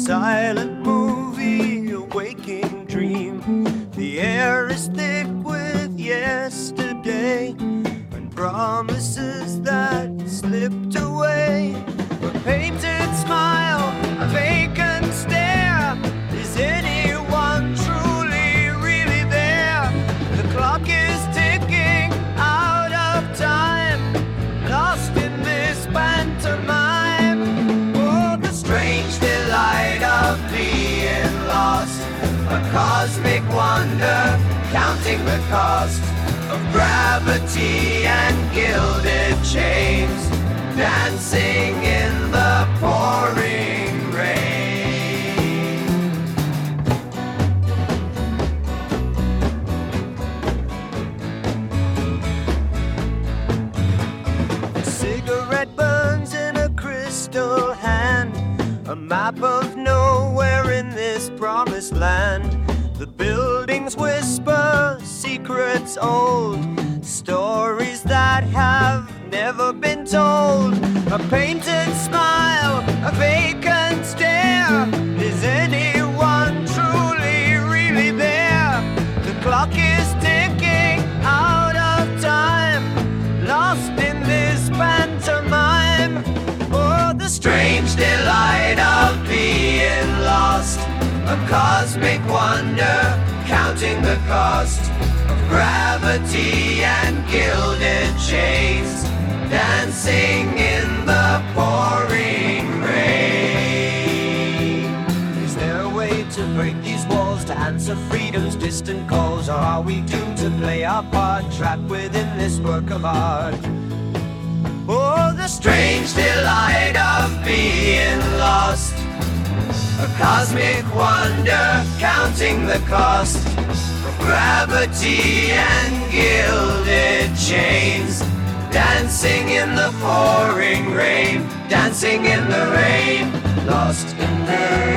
silent movie, a waking dream. The air is thick with yesterday and promises that slipped away. A painted smile, a vacant stare. Is anyone truly, really there? The clock is ticking out of time, lost in this pantomime. Oh, the strange delight of being lost, a cosmic wonder, counting the cost of gravity and gilded chains, dancing in the pouring rain. A cigarette burns in a crystal hand, a map of nowhere in this promised land. The buildings whisper secrets old, stories that have never been told. A painted smile, a vacant stare. Is anyone truly, really there? The clock is ticking out of time, lost in this pantomime. Oh, the strange delight of being lost, a cosmic wonder, counting the cost of gravity and gilded chains, dancing in the pouring rain. Is there a way to break these walls, to answer freedom's distant calls? Or are we doomed to play our part, trapped within this work of art? Oh, the strange delight of being lost, a cosmic wonder, counting the cost of gravity and gilded chains, dancing in the pouring rain, dancing in the rain, lost in the rain.